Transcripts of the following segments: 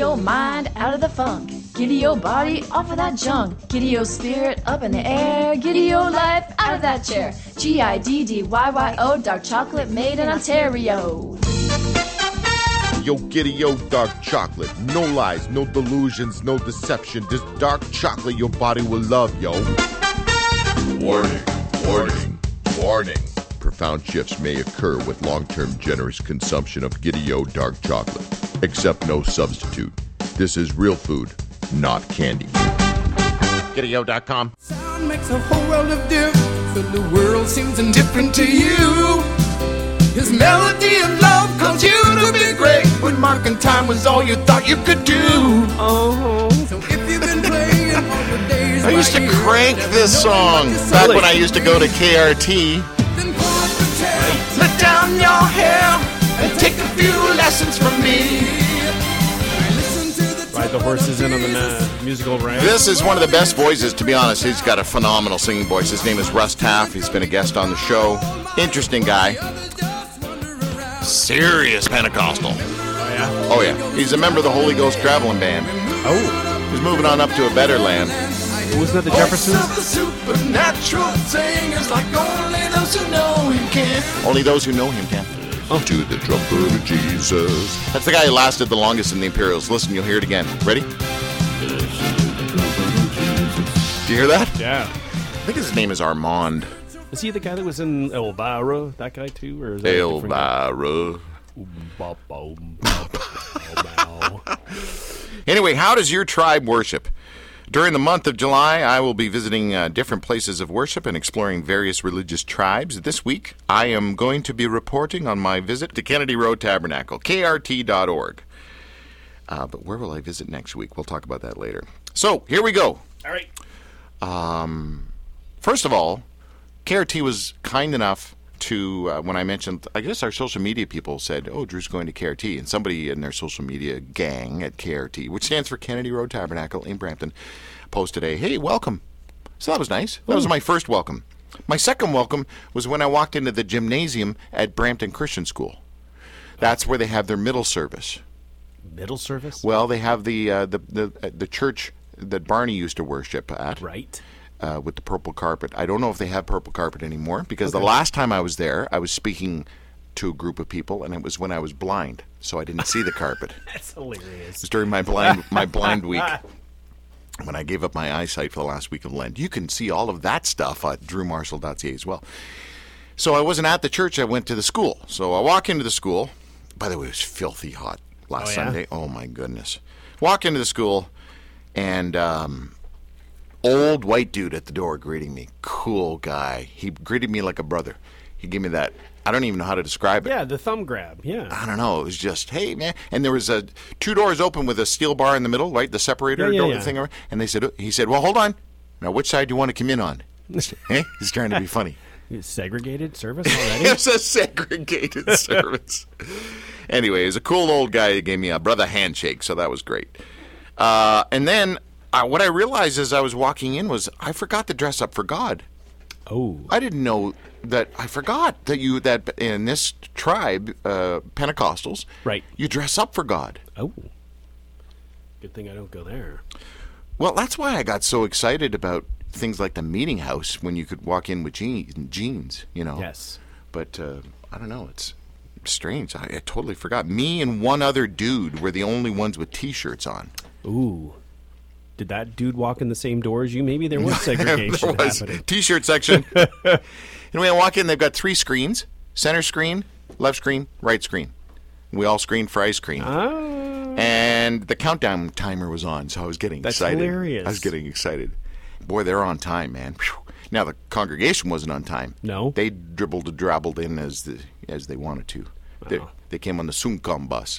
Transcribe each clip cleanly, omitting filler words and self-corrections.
your mind out of the funk. Giddy your body off of that junk. Giddy your spirit up in the air. Giddy your life out of that chair. GIDDYYO, dark chocolate made in Ontario. Yo, giddy, yo, dark chocolate. No lies, no delusions, no deception. This dark chocolate your body will love, yo. Warning, warning, warning. Profound shifts may occur with long-term generous consumption of Giddy-O dark chocolate. Except no substitute. This is real food, not candy. Giddy-O.com. Sound makes a whole world of difference, and the world seems indifferent to you. His melody of love calls you to be great, when marking time was all you thought you could do. Oh, so if you've been playing all the days I used to crank this song back when I used to go to KRT. Let down your hair and take a few lessons from me. Ride the horses in on the musical ride. This is one of the best voices, to be honest. He's got a phenomenal singing voice. His name is Russ Taff. He's been a guest on the show. Interesting guy. Serious Pentecostal. Oh, yeah? Oh, yeah. He's a member of the Holy Ghost Traveling Band. Oh. He's moving on up to a better land. Wasn't that the Jeffersons? Supernatural singers like only those who know him can. Only those who know him can. Oh. To the trumpet of Jesus. That's the guy who lasted the longest in the Imperials. Listen, you'll hear it again. Ready? Do you hear that? Yeah. I think his name is Armand. Is he the guy that was in Elvira? That guy too? Or is that Elvira. Anyway, how does your tribe worship? During the month of July, I will be visiting different places of worship and exploring various religious tribes. This week, I am going to be reporting on my visit to Kennedy Road Tabernacle, krt.org. But where will I visit next week? We'll talk about that later. So, here we go. All right. First of all, KRT was kind enough to, when I mentioned, I guess our social media people said, oh, Drew's going to KRT. And somebody in their social media gang at KRT, which stands for Kennedy Road Tabernacle in Brampton, posted a, hey, welcome. So that was nice. That was my first welcome. My second welcome was when I walked into the gymnasium at Brampton Christian School. That's where they have their middle service. Middle service? Well, they have the church that Barney used to worship at. Right. With the purple carpet. I don't know if they have purple carpet anymore, because the last time I was there, I was speaking to a group of people, and it was when I was blind, so I didn't see the carpet. That's hilarious. It was during my blind week, when I gave up my eyesight for the last week of Lent. You can see all of that stuff at drewmarshall.ca as well. So I wasn't at the church, I went to the school. So I walk into the school. By the way, it was filthy hot last Sunday. Oh, my goodness. Walk into the school, and old white dude at the door greeting me. Cool guy. He greeted me like a brother. He gave me that, I don't even know how to describe it. Yeah, the thumb grab, yeah. I don't know. It was just, hey, man. And there was two doors open with a steel bar in the middle, right? The separator door thing. And he said, well, hold on. Now, which side do you want to come in on? He's trying to be funny. Segregated service already? It's a segregated service. Anyway, he was a cool old guy who gave me a brother handshake, so that was great. And then what I realized as I was walking in was I forgot to dress up for God. Oh. I didn't know that. I forgot that in this tribe, Pentecostals, right, you dress up for God. Oh. Good thing I don't go there. Well, that's why I got so excited about things like the meeting house when you could walk in with jeans, you know. Yes. But I don't know. It's strange. I totally forgot. Me and one other dude were the only ones with T-shirts on. Ooh. Did that dude walk in the same door as you? Maybe there was segregation there was. happening. T-shirt section. Anyway, I walk in, they've got 3 screens. Center screen, left screen, right screen. We all screened for ice cream. Oh. And the countdown timer was on, so I was getting excited. That's hilarious. I was getting excited. Boy, they're on time, man. Whew. Now, the congregation wasn't on time. No? They dribbled and drabbled in as they wanted to. Wow. They came on the Suncom bus.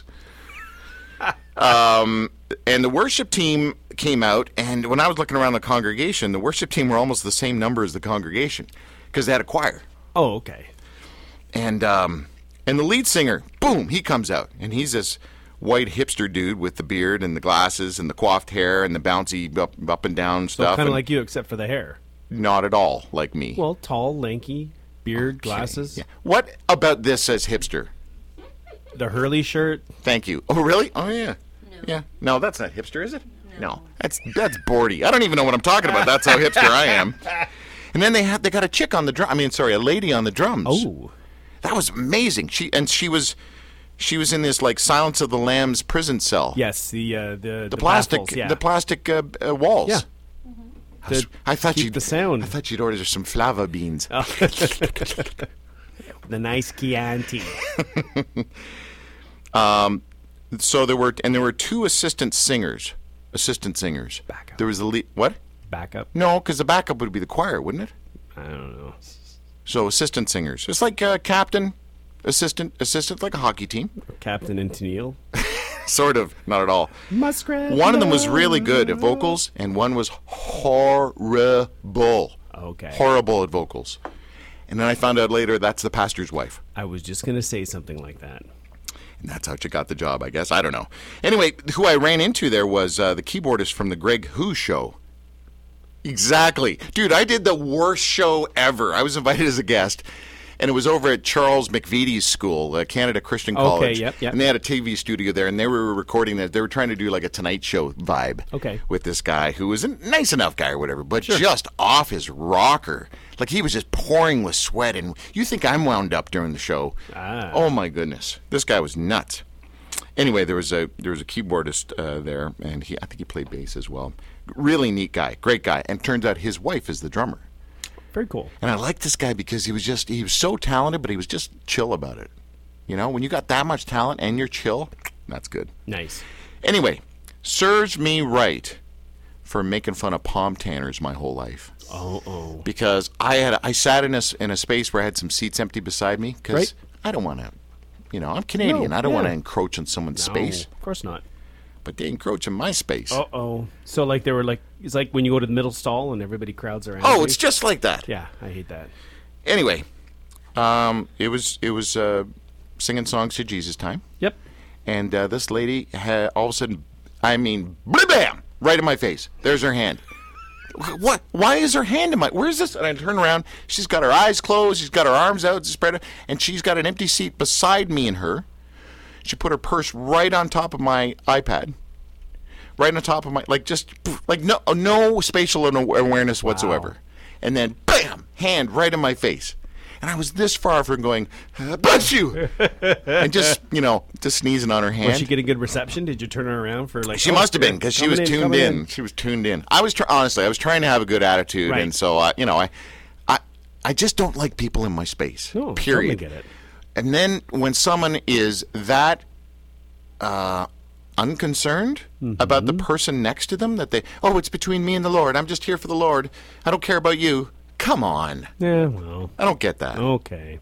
And the worship team came out, and when I was looking around the congregation, the worship team were almost the same number as the congregation because they had a choir. Oh, okay. And the lead singer, boom, he comes out, and he's this white hipster dude with the beard and the glasses and the coiffed hair and the bouncy up and down stuff. So kind of like you, except for the hair. Not at all like me. Well, tall, lanky, beard, glasses. Yeah. What about this says hipster? The Hurley shirt. Thank you. Oh, really? Oh, yeah. Yeah. No, that's not hipster, is it? No. That's boardy. I don't even know what I'm talking about. That's how hipster I am. And then they got a chick on the drum. A lady on the drums. Oh. That was amazing. She was in this like Silence of the Lambs prison cell. Yes, the plastic baffles, yeah. the plastic walls. Yeah. I thought keep the sound. I thought you'd order some flava beans. Oh. The nice Chianti. So there were two assistant singers. Backup. There was the lead. What? Backup? No, because the backup would be the choir, wouldn't it? I don't know. So assistant singers. It's like captain, assistant, like a hockey team. Captain and Tennille. Sort of, not at all. Muskrat. One of them was really good at vocals, and one was horrible. Okay. Horrible at vocals. And then I found out later that's the pastor's wife. I was just going to say something like that. And that's how she got the job, I guess. I don't know. Anyway, who I ran into there was the keyboardist from the Greg Who Show. Exactly. Dude, I did the worst show ever. I was invited as a guest, and it was over at Charles McVitie's school, Canada Christian College. Yep. And they had a TV studio there, and they were recording that. They were trying to do like a Tonight Show vibe with this guy who was a nice enough guy or whatever, but just off his rocker. Like he was just pouring with sweat, and you think I'm wound up during the show. Oh, my goodness. This guy was nuts. Anyway, there was a keyboardist there, and I think he played bass as well. Really neat guy, great guy, and turns out his wife is the drummer. Very cool. And I liked this guy because he was so talented, but he was just chill about it. You know, when you got that much talent and you're chill, that's good. Nice. Anyway, serves me right for making fun of palm tanners my whole life. Oh. Because I sat in a space where I had some seats empty beside me because I don't want to. I'm Canadian. I don't want to encroach on someone's space. Of course not. But they encroach in my space. Uh-oh. So like they were like, it's like when you go to the middle stall and everybody crowds around. Oh, it's just like that. Yeah, I hate that. Anyway, it was singing songs to Jesus time. Yep. And this lady had all of a sudden, bam, right in my face. There's her hand. What? Why is her hand in my? Where's this? And I turn around. She's got her eyes closed. She's got her arms out spread, and she's got an empty seat beside me and her. She put her purse right on top of my iPad, right on top of my no spatial awareness whatsoever, and then bam, hand right in my face. And I was this far from going, bless you, and just sneezing on her hand. Was she getting good reception? Did you turn her around for like? She must have been because she was tuned in. She was tuned in. I was honestly, I was trying to have a good attitude, and so I just don't like people in my space. No, period. Totally get it. And then when someone is that unconcerned about the person next to them, that it's between me and the Lord. I'm just here for the Lord. I don't care about you. Come on. Yeah, well. I don't get that. Okay.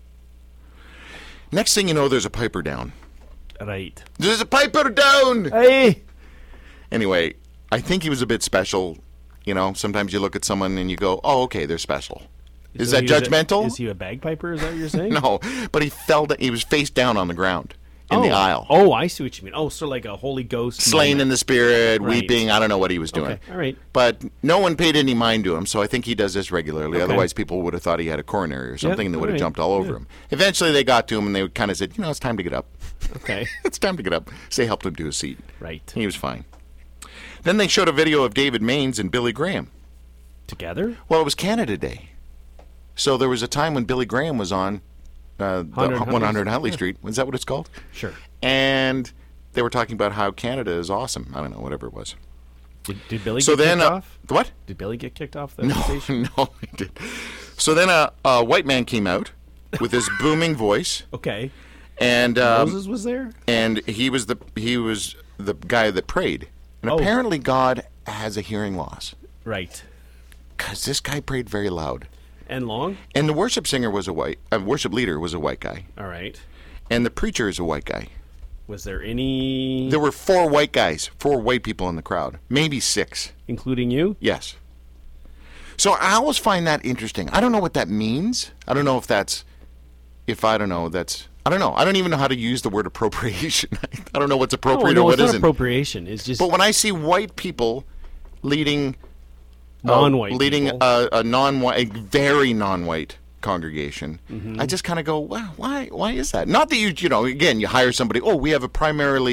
Next thing you know, there's a piper down. Right. There's a piper down! Hey! Anyway, I think he was a bit special. Sometimes you look at someone and you go, oh, okay, they're special. Is that judgmental? Is he a bagpiper? Is that what you're saying? No, but he was face down on the ground in the aisle. Oh, I see what you mean. Oh, so like a Holy Ghost. Slain in the spirit, weeping. I don't know what he was doing. Okay, all right. But no one paid any mind to him, so I think he does this regularly. Okay. Otherwise, people would have thought he had a coronary or something, and they would have jumped all over him. Eventually, they got to him, and they kind of said, it's time to get up. Okay. It's time to get up. So they helped him to his seat. Right. He was fine. Then they showed a video of David Maines and Billy Graham. Together? Well, it was Canada Day. So there was a time when Billy Graham was on the 100 Huntley Street. Is that what it's called? Sure. And they were talking about how Canada is awesome. I don't know, whatever it was. Did Billy get kicked off? What? Did Billy get kicked off the No, station? no, he did. So then a white man came out with his booming voice. Okay. And Moses was there? And he was the guy that prayed. And apparently God has a hearing loss. Right. Because this guy prayed very loud. And long? And the worship singer was worship leader was a white guy. All right. And the preacher is a white guy. Was there any... There were 4 white guys, 4 white people in the crowd. Maybe 6. Including you? Yes. So I always find that interesting. I don't know what that means. I don't know if that's... I don't know. I don't even know how to use the word appropriation. I don't know what's appropriate or what isn't. It's not appropriation. It's just... But when I see white people leading... non-white leading people. a very non-white congregation, I just kind of go, wow, why is that? Not that you hire somebody, we have a primarily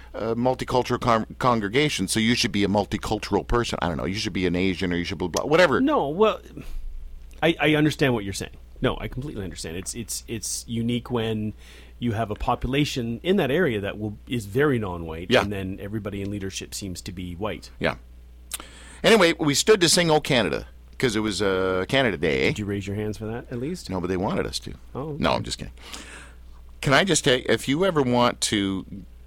multicultural congregation, so you should be a multicultural person. I don't know. You should be an Asian, or you should blah, blah, whatever. No, well, I understand what you're saying. No, I completely understand. It's unique when you have a population in that area that is very non-white, Yeah. and then everybody in leadership seems to be white. Yeah. Anyway, we stood to sing "O Canada" because it was Canada Day. Did you raise your hands for that at least? No, but they wanted us to. Oh, okay. No, I'm just kidding. Can I just tell you, if you ever want to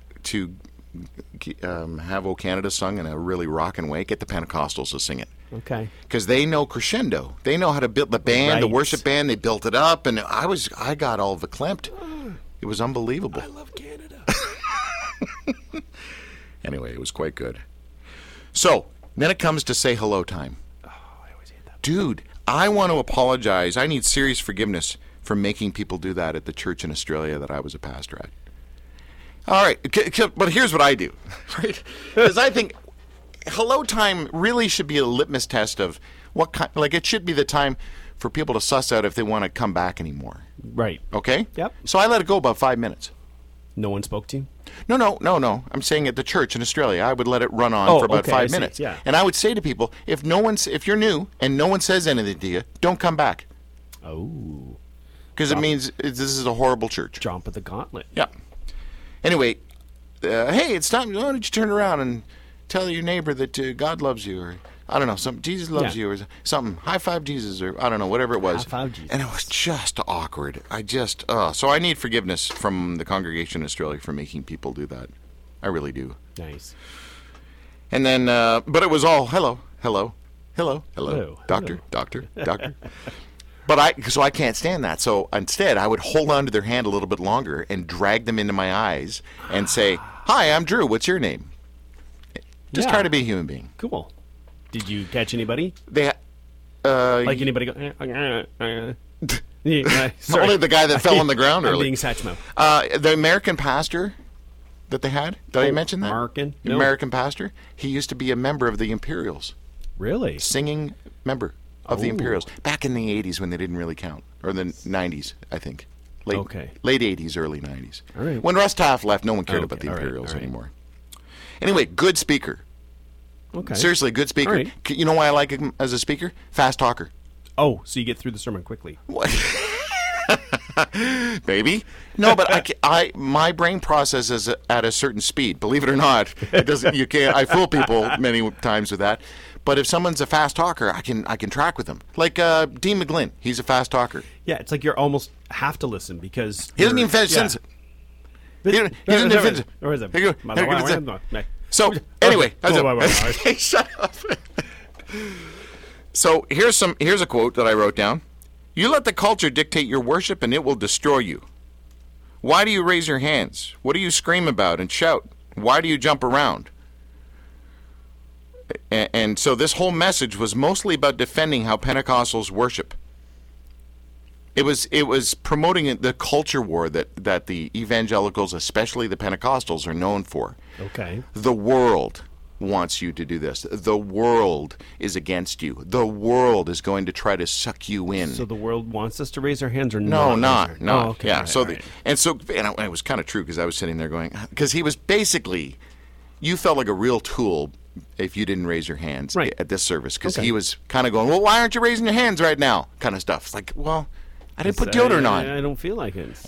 have "O Canada" sung in a really rockin' way, get the Pentecostals to sing it. Okay. Because they know crescendo. They know how to build the band, the Right. worship band. They built it up, and I got all verklempt. It was unbelievable. I love Canada. Anyway, it was quite good. So then it comes to say hello time. I always hate that. Dude, I want to apologize. I need serious forgiveness for making people do that at the church in Australia that I was a pastor at. All right, but here's what I do, right? Because I think hello time really should be a litmus test of what kind. Like, it should be the time for people to suss out if they want to come back anymore. Right. Okay? Yep. So I let it go about 5 minutes. No one spoke to you? No. I'm saying at the church in Australia, I would let it run on Oh, for about okay, I 5 see. minutes. Yeah. And I would say to people, if you're new and no one says anything to you, don't come back. Oh. Because it means this is a horrible church. Jump at the gauntlet. Yeah. Anyway, hey, it's time. Why don't you turn around and tell your neighbor that God loves you, or I don't know, Jesus loves Yeah. you, or something. High five Jesus, or I don't know, whatever it was. High five Jesus. And it was just awkward. So I need forgiveness from the congregation in Australia for making people do that. I really do. Nice. And then, but it was all hello, Hello. doctor. But I can't stand that. So instead, I would hold on to their hand a little bit longer and drag them into my eyes and say, "Hi, I'm Drew. What's your name?" Just Yeah. try to be a human being. Cool. Did you catch anybody? They, Like anybody go? Yeah, sorry. only the guy that fell on the ground I'm early. being Satchmo. The American pastor that they had. Did I mention that? American? The No. American pastor. He used to be a member of the Imperials, Really? singing member of the Oh. Imperials back in the 80s when they didn't really count, or the 90s, I think. Okay. Late 80s, early 90s. All right. When Russ Taff left, no one cared Okay, about the all right, Imperials all right. anymore. Anyway, good speaker. Okay. Seriously, good speaker. All right. You know why I like him as a speaker? Fast talker. Oh, so you get through the sermon quickly. What? Baby. No, but my brain processes at a certain speed. Believe it or not, it doesn't. You can't. I fool people many times with that. But if someone's a fast talker, I can track with them. Like Dean McGlynn, he's a fast talker. Yeah, it's like you almost have to listen because He doesn't you're- even finish yeah. sentence. He doesn't even finish. Or is it? Here you go. So anyway, shut up. So here's a quote that I wrote down. You let the culture dictate your worship and it will destroy you. Why do you raise your hands? What do you scream about and shout? Why do you jump around? And so this whole message was mostly about defending how Pentecostals worship. It was promoting the culture war that the evangelicals, especially the Pentecostals, are known for. Okay. The world wants you to do this. The world is against you. The world is going to try to suck you in. So the world wants us to raise our hands or No, not? not. Oh, okay. Yeah. All right, So all right. and it was kind of true because I was sitting there going, because he was basically, you felt like a real tool if you didn't raise your hands Right. at this service, because Okay. he was kind of going, well, why aren't you raising your hands right now? Kind of stuff. It's like, well, I didn't put deodorant on. I don't feel like it.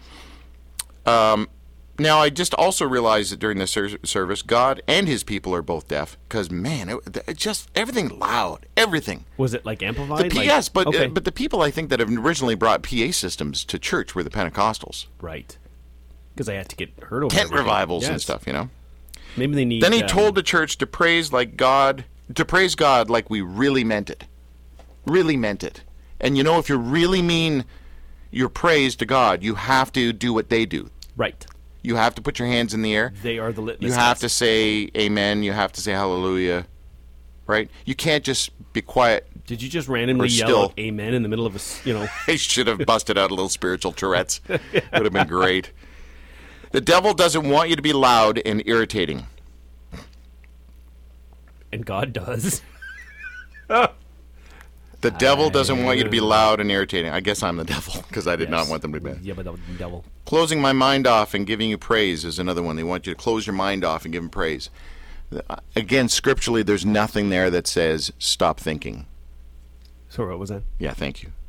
Now, I just also realized that during this service, God and his people are both deaf, because, man, it just, everything loud, everything. Was it like amplified? Yes, but okay. but the people I think that have originally brought PA systems to church were the Pentecostals. Right. Because I had to get heard over Tent everything. revivals and Yes. stuff, you know. Maybe they need. Then he told the church to praise God like we really meant it. Really meant it. And you know, if you really mean your praise to God, you have to do what they do. Right. You have to put your hands in the air. They are the litmus You have to test. say amen. You have to say hallelujah. Right? You can't just be quiet. Did you just randomly Or yell still- out amen in the middle of a, I should have busted out a little spiritual Tourette's. Would have been great. The devil doesn't want you to be loud and irritating. and God does. The devil doesn't want you to be loud and irritating. I guess I'm the devil because I did not want them to be. Yeah, but the devil. Closing my mind off and giving you praise is another one. They want you to close your mind off and give them praise. Again, scripturally, there's nothing there that says stop thinking. So what was that? Yeah, thank you.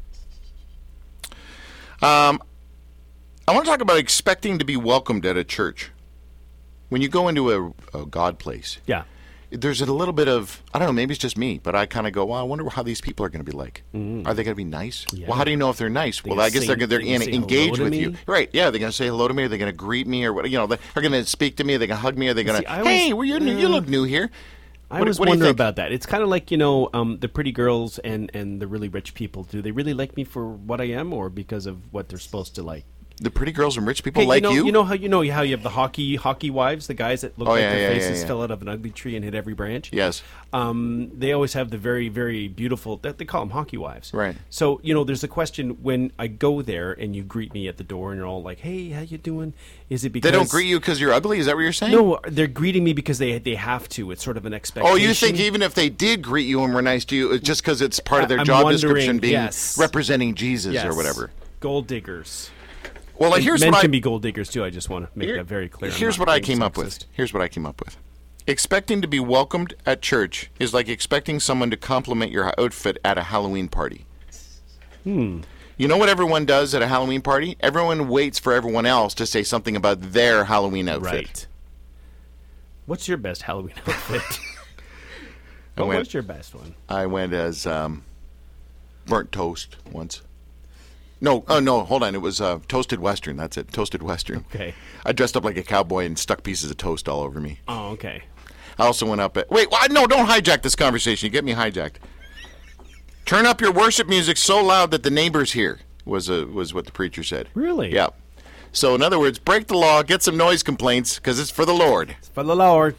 I want to talk about expecting to be welcomed at a church. When you go into a God place, Yeah. there's a little bit of, I don't know, maybe it's just me, but I kind of go, well, I wonder how these people are going to be like. Are they going to be nice? Yeah. Well, how do you know if they're nice? Well, gonna I guess they're say- going they to say engage hello with to you. me? Right, yeah, they're going to say hello to me, or they're going to greet me, or what? You know, they're going to speak to me, they're going to hug me, or they're going See, to, I always- hey, well, you're new, you look new here. I What- always what do you wonder think? about that. It's kind of like, the pretty girls and the really rich people. Do they really like me for what I am or because of what they're supposed to like? The pretty girls and rich people Okay, like you? You know how you have the hockey wives, the guys that look Oh, like yeah, their yeah, faces yeah. fell out of an ugly tree and hit every branch. Yes. They always have the very, very beautiful. They call them hockey wives. Right. So there's a question when I go there and you greet me at the door and you're all like, "Hey, how you doing?" Is it because They don't greet you because you're ugly? Is that what you're saying? No, they're greeting me because they have to. It's sort of an expectation. Oh, you think even if they did greet you and were nice to you, it's just because it's part of their I'm job wondering, description being yes. representing Jesus Yes. or whatever? Gold diggers. Well, here's Men what can I be gold diggers too. I just want to make that very clear. I'm Here's not what I being came up with. sexist. Here's what I came up with. Expecting to be welcomed at church is like expecting someone to compliment your outfit at a Halloween party. You know what everyone does at a Halloween party? Everyone waits for everyone else to say something about their Halloween outfit. Right. What's your best Halloween outfit? I went- What's your best one? I went as burnt toast once. No, hold on. It was toasted Western. That's it. Toasted Western. Okay. I dressed up like a cowboy and stuck pieces of toast all over me. Oh, okay. I also went up at... Wait, no, don't hijack this conversation. You get me hijacked. Turn up your worship music so loud that the neighbors hear, was what the preacher said. Really? Yeah. So, in other words, break the law, get some noise complaints, because it's for the Lord. For the Lord.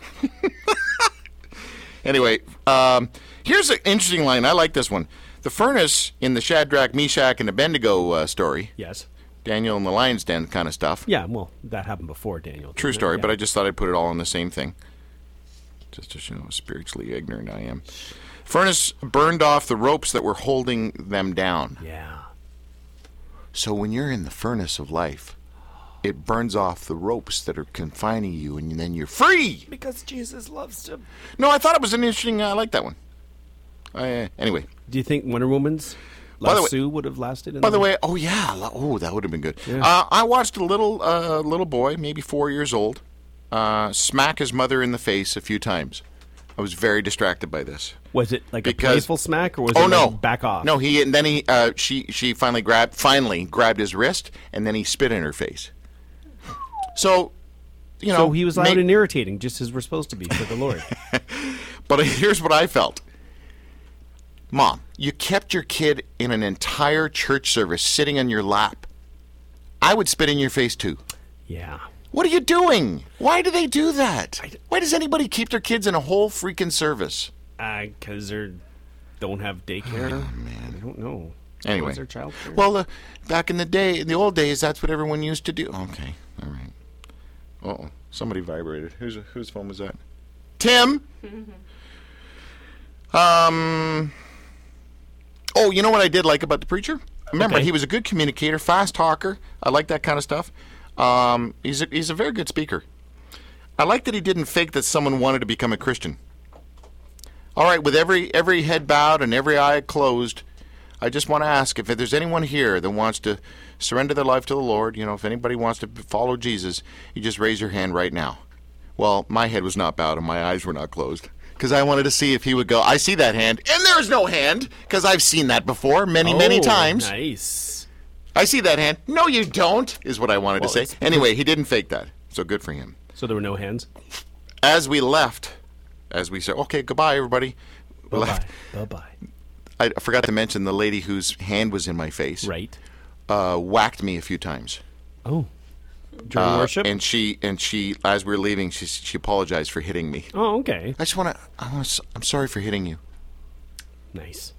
Anyway, here's an interesting line. I like this one. The furnace in the Shadrach, Meshach, and Abednego story, Yes. Daniel in the lion's den kind of stuff. Yeah, well, that happened before Daniel. True didn't it? story, Yeah. but I just thought I'd put it all in the same thing. Just to show how spiritually ignorant I am. Furnace burned off the ropes that were holding them down. Yeah. So when you're in the furnace of life, it burns off the ropes that are confining you, and then you're free. Because Jesus loves to. No, I thought it was an interesting... I like that one. Anyway. Do you think Wonder Woman's By the way- lasso would have lasted? By the way, oh yeah, that would have been good. Yeah. I watched a little boy, maybe 4 years old, smack his mother in the face a few times. I was very distracted by this. Was it like Because- a playful smack, or was Oh it no! like back off? No, she finally grabbed his wrist, and then he spit in her face. So, So he was loud and irritating, just as we're supposed to be for the Lord. But here's what I felt. Mom, you kept your kid in an entire church service sitting on your lap. I would spit in your face too. Yeah. What are you doing? Why do they do that? Why does anybody keep their kids in a whole freaking service? Because they don't have daycare. Oh, man. I don't know. Anyway. Was there childcare? Well, back in the old days, that's what everyone used to do. Okay, all right. Uh-oh, somebody vibrated. Whose phone was that? Tim? Oh, you know what I did like about the preacher? Remember, Okay. he was a good communicator, fast talker. I like that kind of stuff. He's a very good speaker. I like that he didn't fake that someone wanted to become a Christian. All right, with every head bowed and every eye closed, I just want to ask if there's anyone here that wants to surrender their life to the Lord, if anybody wants to follow Jesus, you just raise your hand right now. Well, my head was not bowed and my eyes were not closed because I wanted to see if he would go, I see that hand, and there is no hand because I've seen that before many times. Nice. I see that hand. No, you don't, is what I wanted Well, to it's- say. Anyway, he didn't fake that, so good for him. So there were no hands? As we left, as we said, okay, goodbye, everybody. We left. Bye-bye. I forgot to mention the lady whose hand was in my face. Right. Whacked me a few times. Oh. During worship? And she, as we were leaving, she apologized for hitting me. Oh, okay. I'm sorry for hitting you. Nice.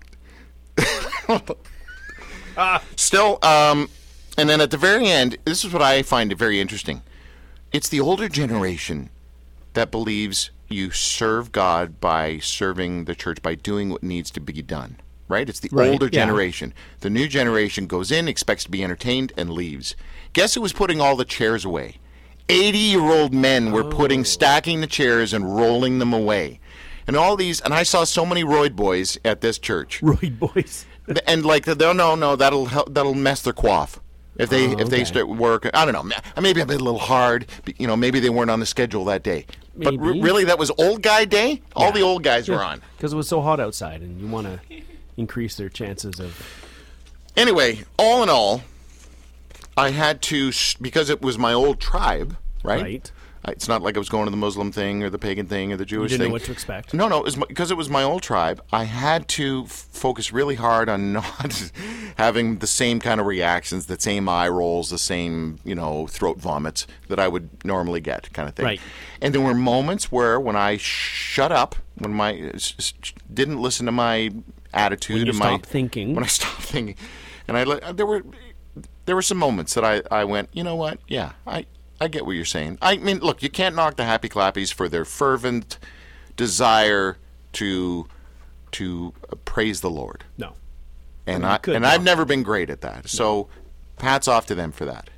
Still, and then at the very end, this is what I find very interesting. It's the older generation that believes you serve God by serving the church, by doing what needs to be done. right? It's the Right, older yeah. generation. The new generation goes in, expects to be entertained, and leaves. Guess who was putting all the chairs away? 80-year-old men were stacking the chairs and rolling them away. And all these, and I saw so many roid boys at this church. Roid boys. And like, no, that'll mess their quaff. If they okay. start work, I don't know. Maybe I've been a little hard. Maybe they weren't on the schedule that day. But Maybe. really, that was old guy day. All the old guys were on. Because it was so hot outside, and you want to increase their chances of... Anyway, all in all, I had to, because it was my old tribe, right? Right. It's not like I was going to the Muslim thing or the pagan thing or the Jewish didn't know thing. what to expect. No, it was because it was my old tribe. I had to focus really hard on not having the same kind of reactions, the same eye rolls, the same, throat vomits that I would normally get, kind of thing. Right. And there were moments where when I shut up, didn't listen to my attitude, When you and stopped thinking. when I stopped thinking, and there were some moments that I went, you know what? Yeah, I get what you're saying. I mean, look, you can't knock the Happy Clappies for their fervent desire to praise the Lord. No. And You could I've knock never been great at that. So, hats off to them for that.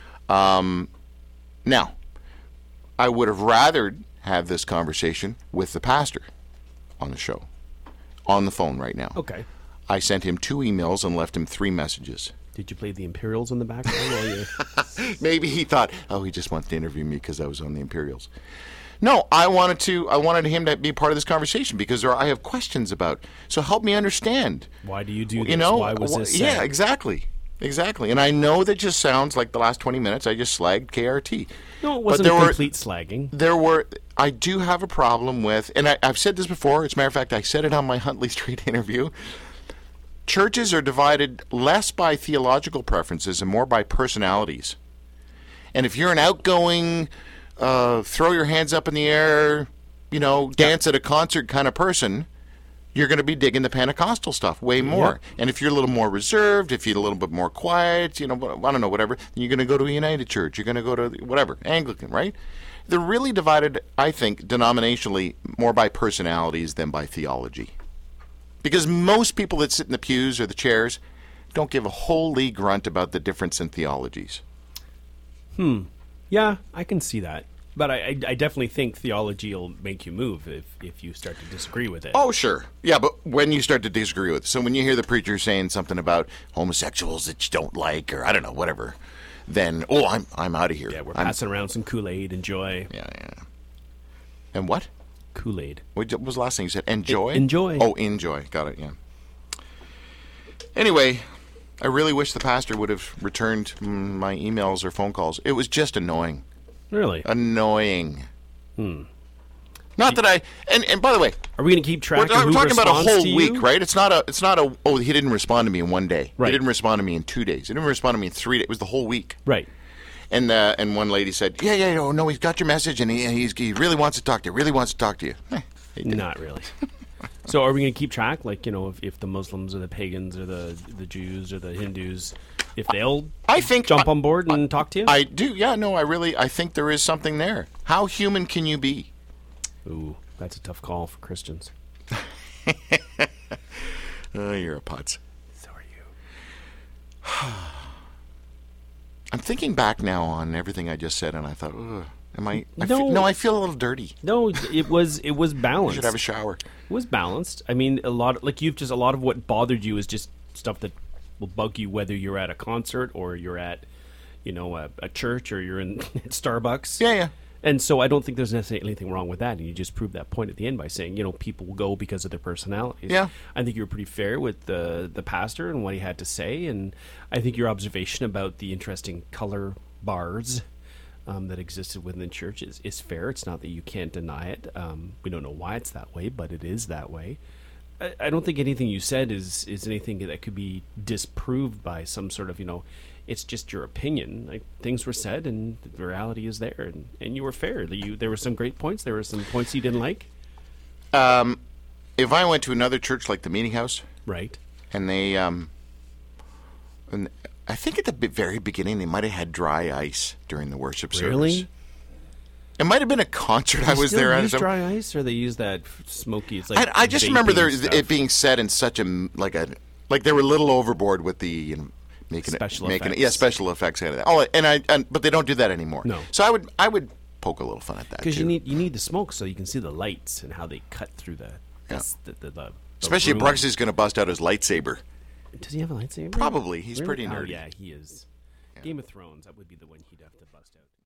Now, I would have rather have this conversation with the pastor on the show, on the phone right now. Okay. I sent him 2 emails and left him 3 messages. Did you play the Imperials in the background while you... Maybe he thought, he just wants to interview me because I was on the Imperials. No, I wanted him to be part of this conversation because I have questions about. So help me understand. Why do you do this? Why was this said? Yeah, exactly. And I know that just sounds like the last 20 minutes I just slagged KRT. No, it wasn't complete slagging. I do have a problem with, and I've said this before. As a matter of fact, I said it on my Huntley Street interview. Churches are divided less by theological preferences and more by personalities. And if you're an outgoing, throw your hands up in the air, dance at a concert kind of person, you're going to be digging the Pentecostal stuff way more. Yeah. And if you're a little more reserved, if you're a little bit more quiet, I don't know, whatever, then you're going to go to a United Church. You're going to go to whatever, Anglican, right? They're really divided, I think, denominationally more by personalities than by theology. Because most people that sit in the pews or the chairs don't give a holy grunt about the difference in theologies. Yeah, I can see that. But I definitely think theology will make you move if you start to disagree with it. Oh, sure. Yeah, but when you start to disagree with it. So when you hear the preacher saying something about homosexuals that you don't like, or I don't know, whatever, then, I'm out of here. Yeah, we're passing around some Kool-Aid. Enjoy. Yeah. And what? Kool-Aid. What was the last thing you said? Enjoy? Enjoy. Oh, enjoy. Got it, yeah. Anyway, I really wish the pastor would have returned my emails or phone calls. It was just annoying. Really? Annoying. Not that and by the way, Are we going to keep track we're of who talking about a responds whole to you? week, right? It's not a he didn't respond to me in 1 day. Right. He didn't respond to me in 2 days. He didn't respond to me in 3 days. It was the whole week. Right. And one lady said, no, he's got your message and he really wants to talk to you. Really wants to talk to you. He didn't. Not really. So are we going to keep track, like, if the Muslims or the pagans or the Jews or the Hindus, if they'll jump on board and talk to you? I do. Yeah, no, I think there is something there. How human can you be? Ooh, that's a tough call for Christians. You're a putz. So are you. I'm thinking back now on everything I just said, and I thought, No. I feel a little dirty. No, it was balanced. I should have a shower. It was balanced. I mean, a lot of what bothered you is just stuff that will bug you, whether you're at a concert or you're at, a church or you're in Starbucks. Yeah. And so I don't think there's necessarily anything wrong with that. And you just proved that point at the end by saying, people will go because of their personalities. Yeah. I think you were pretty fair with the pastor and what he had to say. And I think your observation about the interesting color bars that existed within the church is fair. It's not that you can't deny it. We don't know why it's that way, but it is that way. I don't think anything you said is anything that could be disproved by some sort of, it's just your opinion. Like, things were said and the reality is there, and you were fair. There were some great points. There were some points you didn't like. If I went to another church like the Meeting House, Right. and they, and I think at the very beginning they might have had dry ice during the worship service. Really? It might have been a concert I was Still there use at. dry ice, or they use that smoky. It's like I just remember vaping stuff. it being said in such like they were a little overboard with the making Effects. it special effects out of that. But they don't do that anymore. No. So I would poke a little fun at that Because too. you need the smoke so you can see the lights and how they cut through the Especially if room. Brooks is going to bust out his lightsaber. Does he have a lightsaber? Probably. He's Really? pretty Oh, nerdy. yeah, he is. Game of Thrones, that would be the one he'd have to bust out.